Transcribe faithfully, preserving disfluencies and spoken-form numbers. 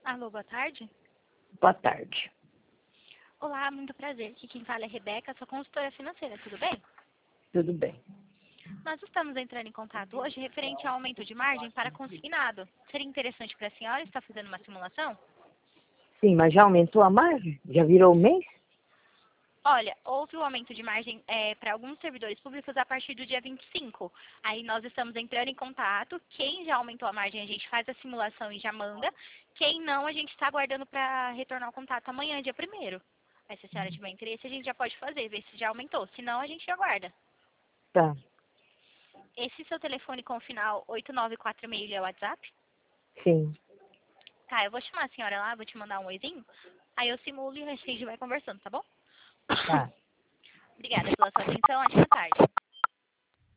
Alô, boa tarde. Boa tarde. Olá, muito prazer. Aqui quem fala é Rebeca, sou consultora financeira, tudo bem? Tudo bem. Nós estamos entrando em contato hoje referente ao aumento de margem para consignado. Seria interessante para a senhora estar fazendo uma simulação? Sim, mas já aumentou a margem? Já virou o mês? Olha, houve o aumento de margem é, para alguns servidores públicos a partir do dia vinte e cinco. Aí nós estamos entrando em contato. Quem já aumentou a margem, a gente faz a simulação e já manda. Quem não, a gente está aguardando para retornar o contato amanhã, dia primeiro. Aí se a senhora tiver interesse, a gente já pode fazer, ver se já aumentou. Se não, a gente aguarda. Tá. Esse seu telefone com o final oito nove quatro seis é o WhatsApp? Sim. Tá, eu vou chamar a senhora lá, vou te mandar um oizinho. Aí eu simulo e a gente vai conversando, tá bom? Tá. Obrigada pela sua atenção, ótima tarde.